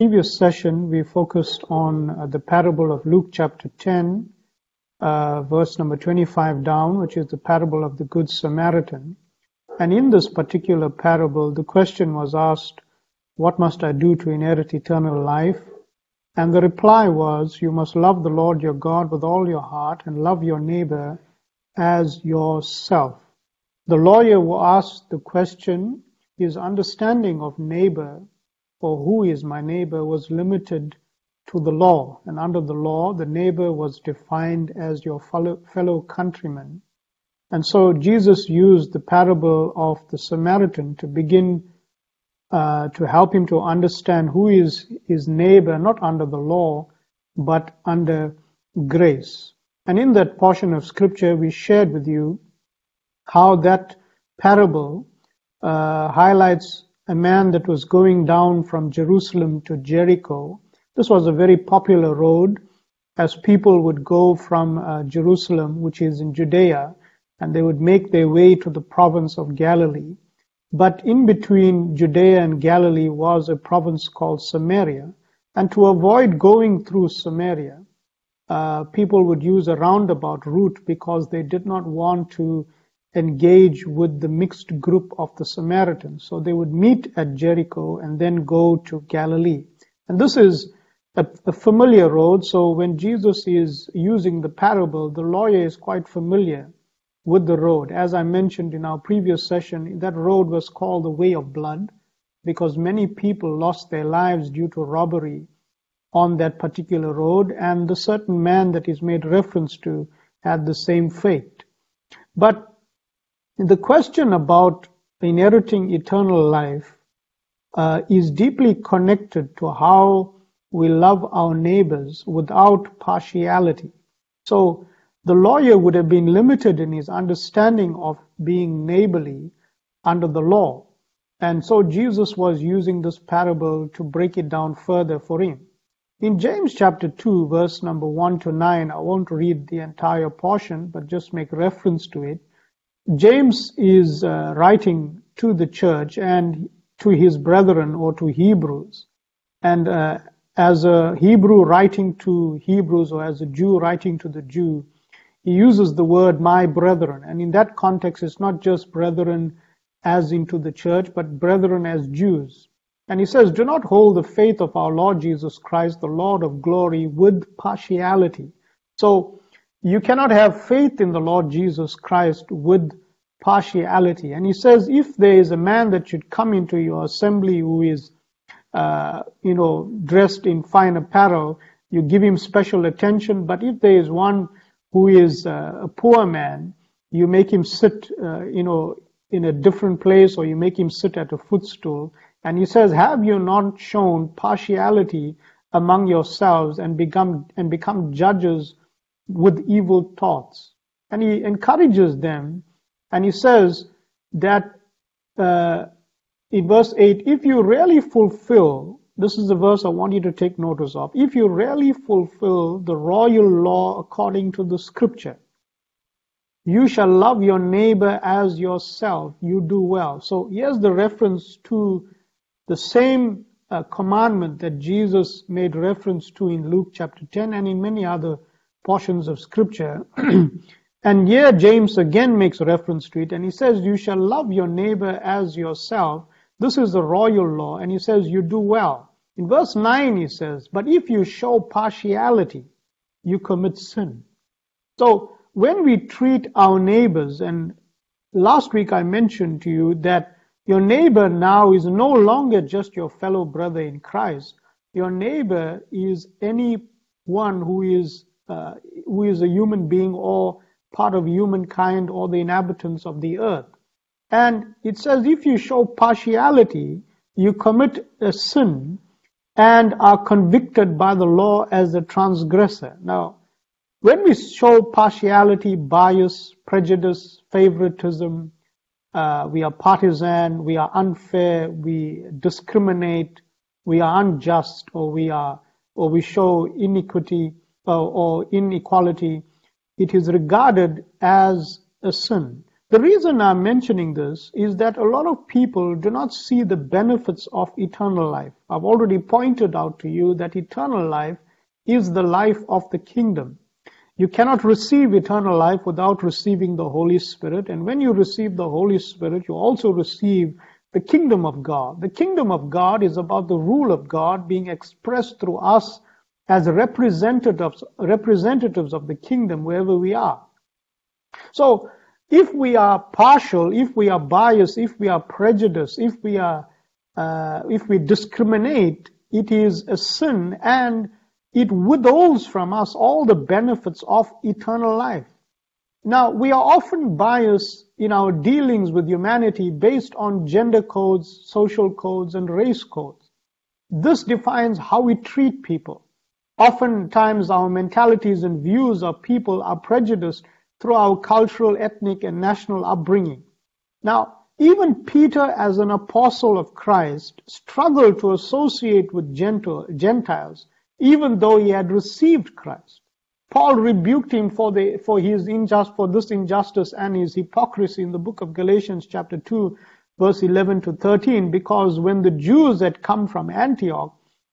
previous session, we focused on the parable of Luke chapter 10, verse number 25 down, which is the parable of the Good Samaritan. And in this particular parable, the question was asked, what must I do to inherit eternal life? And the reply was, you must love the Lord your God with all your heart and love your neighbor as yourself. The lawyer who asked the question, his understanding of neighbor, or who is my neighbor, was limited to the law. And under the law, the neighbor was defined as your fellow countryman. And so Jesus used the parable of the Samaritan to begin to help him to understand who is his neighbor, not under the law, but under grace. And in that portion of scripture, we shared with you how that parable highlights a man that was going down from Jerusalem to Jericho. This was a very popular road as people would go from Jerusalem, which is in Judea, and they would make their way to the province of Galilee. But in between Judea and Galilee was a province called Samaria. And to avoid going through Samaria, people would use a roundabout route because they did not want to engage with the mixed group of the Samaritans. So they would meet at Jericho and then go to Galilee. And this is a familiar road. So when Jesus is using the parable, the lawyer is quite familiar with the road. As I mentioned in our previous session, that road was called the Way of Blood because many people lost their lives due to robbery on that particular road, and the certain man that is made reference to had the same fate. But the question about inheriting eternal life is deeply connected to how we love our neighbors without partiality. So the lawyer would have been limited in his understanding of being neighborly under the law. And so Jesus was using this parable to break it down further for him. In James chapter 2, verse number 1 to 9, I won't read the entire portion, but just make reference to it. James is writing to the church and to his brethren, or to Hebrews. And as a Hebrew writing to Hebrews, or as a Jew writing to the Jew, he uses the word my brethren. And in that context, it's not just brethren as into the church, but brethren as Jews. And he says, do not hold the faith of our Lord Jesus Christ, the Lord of glory, with partiality. So you cannot have faith in the Lord Jesus Christ with partiality. And he says, if there is a man that should come into your assembly who is, dressed in fine apparel, you give him special attention. But if there is one who is a poor man, you make him sit, in a different place, or you make him sit at a footstool. And he says, have you not shown partiality among yourselves and become judges with evil thoughts? And he encourages them, and he says that in verse 8, if you really fulfill, this is the verse I want you to take notice of, if you really fulfill the royal law according to the scripture, you shall love your neighbor as yourself, you do well. So here's the reference to the same commandment that Jesus made reference to in Luke chapter 10 and in many other portions of scripture. And here James again makes reference to it, and he says, you shall love your neighbor as yourself. This is the royal law, and he says, you do well. In verse 9 he says, but if you show partiality, you commit sin. So when we treat our neighbors, and last week I mentioned to you that your neighbor now is no longer just your fellow brother in Christ. Your neighbor is anyone who is a human being or part of humankind or the inhabitants of the earth. And it says if you show partiality, you commit a sin and are convicted by the law as a transgressor. Now, when we show partiality, bias, prejudice, favoritism, we are partisan, we are unfair, we discriminate, we are unjust, or we show iniquity or inequality, it is regarded as a sin. The reason I'm mentioning this is that a lot of people do not see the benefits of eternal life. I've already pointed out to you that eternal life is the life of the kingdom. You cannot receive eternal life without receiving the Holy Spirit. And when you receive the Holy Spirit, you also receive the kingdom of God. The kingdom of God is about the rule of God being expressed through us as representatives of the kingdom wherever we are. So, if we are partial, if we are biased, if we are prejudiced, if we discriminate, it is a sin and it withholds from us all the benefits of eternal life. Now, we are often biased in our dealings with humanity based on gender codes, social codes, and race codes. This defines how we treat people. Oftentimes, our mentalities and views of people are prejudiced through our cultural, ethnic, and national upbringing. Now, even Peter, as an apostle of Christ, struggled to associate with Gentiles, even though he had received Christ. Paul rebuked him for this injustice and his hypocrisy in the book of Galatians chapter 2, verse 11 to 13, because when the Jews had come from Antioch,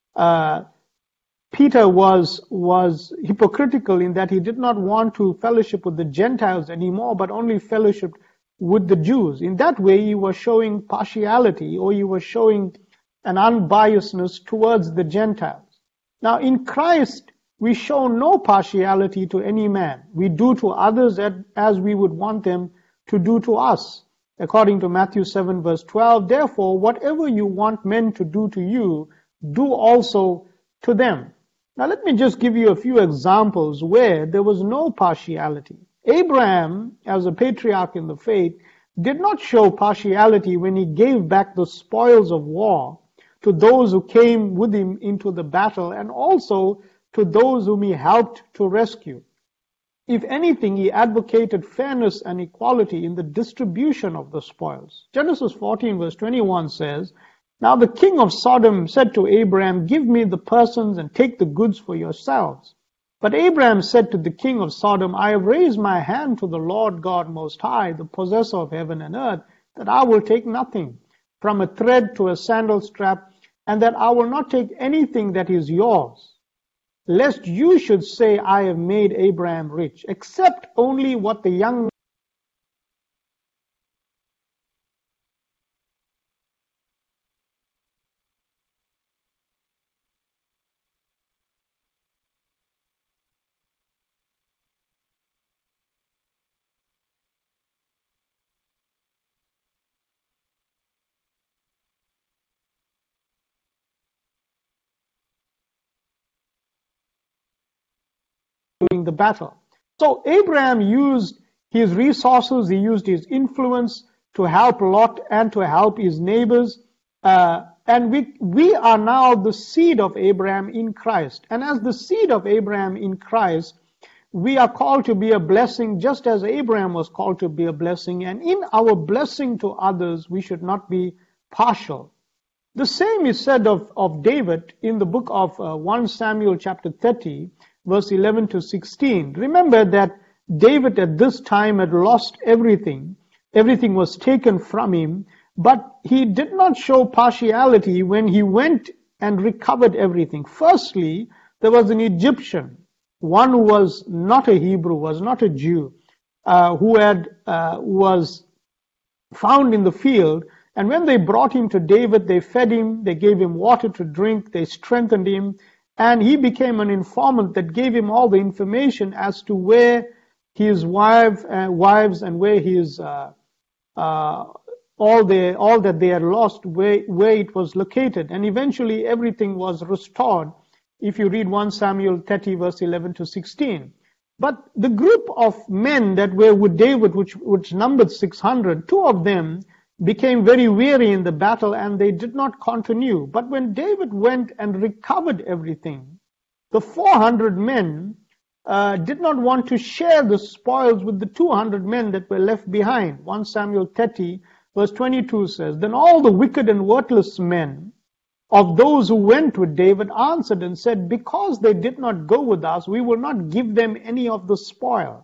Peter was hypocritical in that he did not want to fellowship with the Gentiles anymore, but only fellowship with the Jews. In that way, he was showing partiality, or he was showing an unbiasedness towards the Gentiles. Now, in Christ, we show no partiality to any man. We do to others as we would want them to do to us. According to Matthew 7, verse 12, therefore, whatever you want men to do to you, do also to them. Now let me just give you a few examples where there was no partiality. Abraham, as a patriarch in the faith, did not show partiality when he gave back the spoils of war to those who came with him into the battle and also to those whom he helped to rescue. If anything, he advocated fairness and equality in the distribution of the spoils. Genesis 14 verse 21 says, now the king of Sodom said to Abraham, give me the persons and take the goods for yourselves. But Abraham said to the king of Sodom, I have raised my hand to the Lord God Most High, the possessor of heaven and earth, that I will take nothing, from a thread to a sandal strap, and that I will not take anything that is yours, lest you should say, I have made Abraham rich, except only what the young during the battle. So Abraham used his resources, he used his influence to help Lot and to help his neighbors. And we are now the seed of Abraham in Christ. And as the seed of Abraham in Christ, we are called to be a blessing just as Abraham was called to be a blessing. And in our blessing to others, we should not be partial. The same is said of David in the book of 1 Samuel chapter 30, verse 11 to 16. Remember that David at this time had lost everything. Everything was taken from him, but he did not show partiality when he went and recovered everything. Firstly, there was an Egyptian, one who was not a Hebrew, was not a Jew, who was found in the field. And when they brought him to David, they fed him, they gave him water to drink, they strengthened him, and he became an informant that gave him all the information as to where his wives and where his all that they had lost, where it was located. And eventually everything was restored, if you read 1 Samuel 30 verse 11 to 16. But the group of men that were with David, which numbered 600, two of them became very weary in the battle and they did not continue. But when David went and recovered everything, the 400 men did not want to share the spoils with the 200 men that were left behind. 1 Samuel 30 verse 22 says, then all the wicked and worthless men of those who went with David answered and said, because they did not go with us, we will not give them any of the spoil.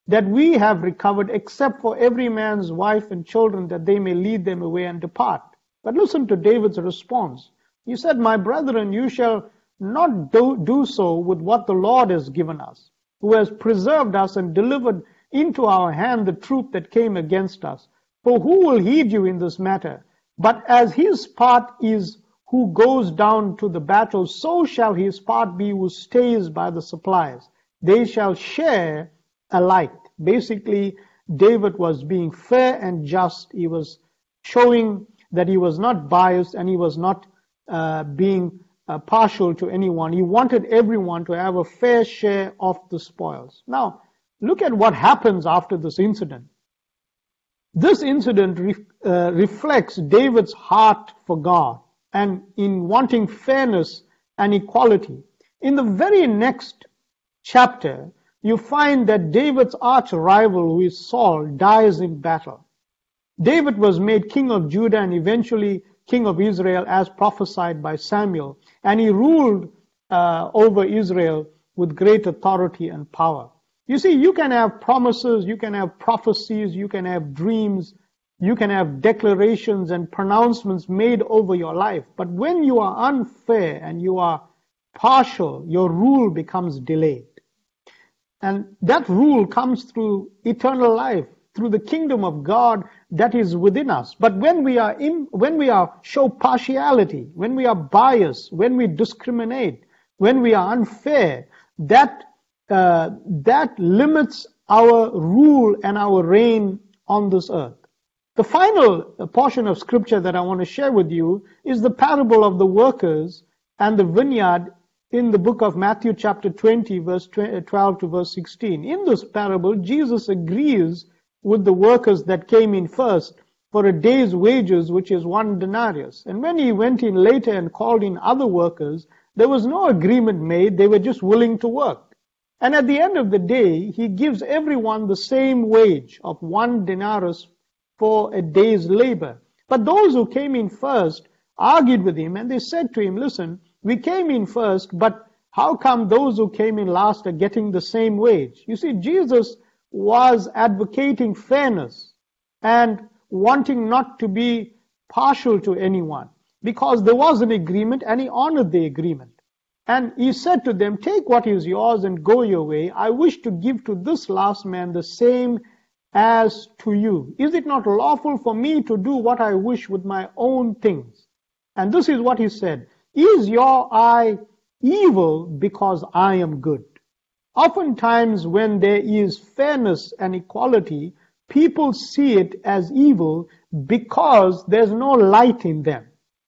that we have recovered, except for every man's wife and children, that they may lead them away and depart. But listen to David's response. He said, my brethren, you shall not do so with what the Lord has given us, who has preserved us and delivered into our hand the troop that came against us. For who will heed you in this matter? But as his part is who goes down to the battle, so shall his part be who stays by the supplies. They shall share alike. Basically, David was being fair and just. He was showing that he was not biased and he was not being partial to anyone. He wanted everyone to have a fair share of the spoils. Now, look at what happens after this incident. This incident reflects David's heart for God and in wanting fairness and equality. In the very next chapter, you find that David's arch rival, who is Saul, dies in battle. David was made king of Judah and eventually king of Israel as prophesied by Samuel, and he ruled over Israel with great authority and power. You see, you can have promises, you can have prophecies, you can have dreams, you can have declarations and pronouncements made over your life. But when you are unfair and you are partial, your rule becomes delayed. And that rule comes through eternal life, through the kingdom of God that is within us. But when we show partiality, when we are biased, when we discriminate, when we are unfair, that limits our rule and our reign on this earth. The final portion of scripture that I want to share with you is the parable of the workers and the vineyard in the book of Matthew chapter 20, verse 12 to verse 16. In this parable, Jesus agrees with the workers that came in first for a day's wages, which is 1 denarius. And when he went in later and called in other workers, there was no agreement made. They were just willing to work. And at the end of the day, he gives everyone the same wage of 1 denarius for a day's labor. But those who came in first argued with him, and they said to him, listen, we came in first, but how come those who came in last are getting the same wage? You see, Jesus was advocating fairness and wanting not to be partial to anyone, because there was an agreement and he honored the agreement. And he said to them, take what is yours and go your way. I wish to give to this last man the same as to you. Is it not lawful for me to do what I wish with my own things? And this is what he said. Is your eye evil because I am good? Oftentimes when there is fairness and equality, people see it as evil because there's no light in them.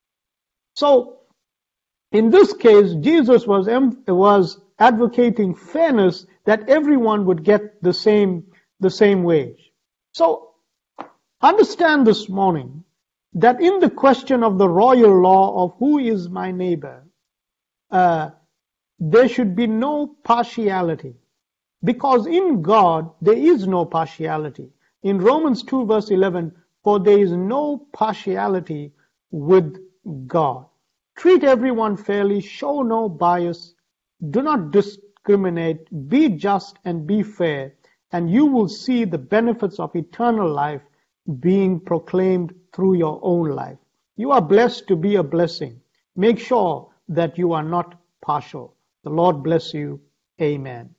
So, in this case, Jesus was advocating fairness, that everyone would get the same wage. So, understand this morning that in the question of the royal law of who is my neighbor, there should be no partiality, because in God there is no partiality. In Romans 2 verse 11, for there is no partiality with God. Treat everyone fairly, show no bias, do not discriminate, be just and be fair, and you will see the benefits of eternal life being proclaimed through your own life. You are blessed to be a blessing. Make sure that you are not partial. The Lord bless you. Amen.